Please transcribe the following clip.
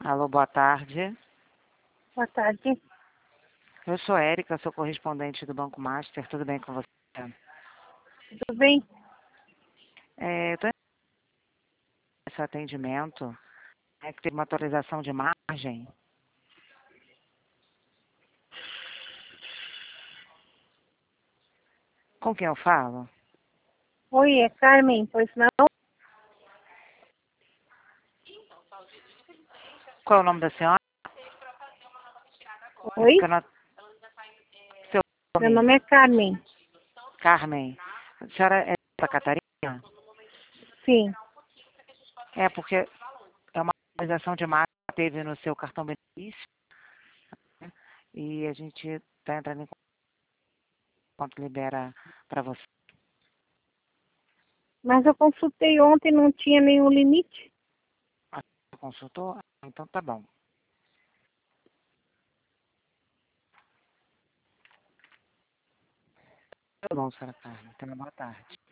Alô, boa tarde. Boa tarde. Eu sou Érica, sou correspondente do Banco Master. Tudo bem com você? Tudo bem? Estou nesse atendimento, que teve uma atualização de margem. Com quem eu falo? Oi, é Carmen, pois não? Qual é o nome da senhora? Oi? Porque eu não- Seu Meu nome? nome é Carmen. Carmen. A senhora é da Catarina? Sim. É porque é uma atualização de margem que teve no seu cartão benefício, né? E a gente está entrando em conta libera para você. Mas eu consultei ontem, não tinha nenhum limite. Consultou? Então tá bom. Tá bom, senhora Carmen. Tenha uma boa tarde.